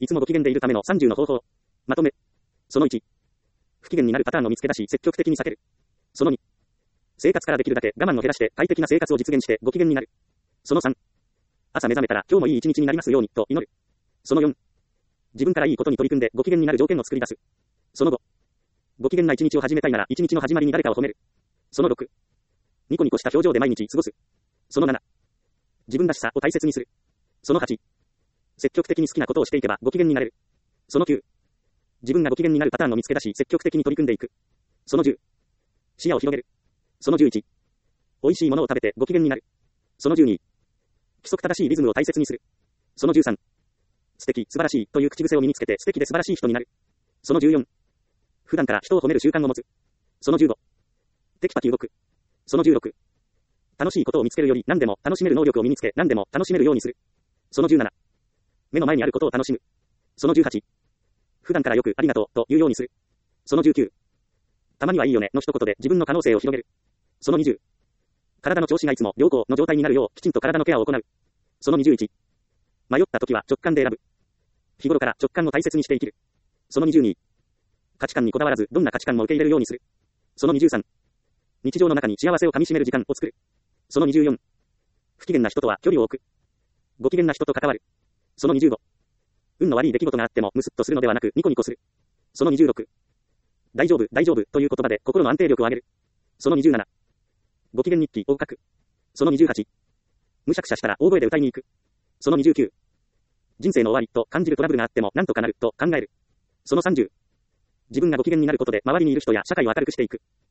いつもご機嫌でいるための30の方法。まとめ。その1。不機嫌になるパターンを見つけ出し、積極的に避ける。その2。生活からできるだけ我慢を減らして快適な生活を実現してご機嫌になる。その3。朝目覚めたら今日もいい一日になりますようにと祈る。その4。自分からいいことに取り組んでご機嫌になる条件を作り出す。その5。ご機嫌な一日を始めたいなら一日の始まりに誰かを褒める。その6。ニコニコした表情で毎日過ごす。その7。自分らしさを大切にする。その8。積極的に好きなことをしていけばご機嫌になれる。その9。自分がご機嫌になるパターンを見つけ出し積極的に取り組んでいく。その10。視野を広げる。その11。美味しいものを食べてご機嫌になる。その12。規則正しいリズムを大切にする。その13。素敵、素晴らしいという口癖を身につけて素敵で素晴らしい人になる。その14。普段から人を褒める習慣を持つ。その15。テキパキ動く。その16。楽しいことを見つけるより何でも楽しめる能力を身につけ何でも楽しめるようにする。その17。目の前にあることを楽しむ。その18。普段からよくありがとうと言うようにする。その19。たまにはいいよねの一言で自分の可能性を広げる。その20。体の調子がいつも良好の状態になるようきちんと体のケアを行う。その21。迷った時は直感で選ぶ。日頃から直感を大切にして生きる。その22。価値観にこだわらずどんな価値観も受け入れるようにする。その23。日常の中に幸せをかみしめる時間を作る。その24。不機嫌な人とは距離を置く。ご機嫌な人と関わる。その25。運の悪い出来事があってもムスッとするのではなくニコニコする。その26。大丈夫、大丈夫という言葉で心の安定力を上げる。その27。ご機嫌日記を書く。その28。むしゃくしゃしたら大声で歌いに行く。その29。人生の終わりと感じるトラブルがあってもなんとかなると考える。その30。自分がご機嫌になることで周りにいる人や社会を明るくしていく。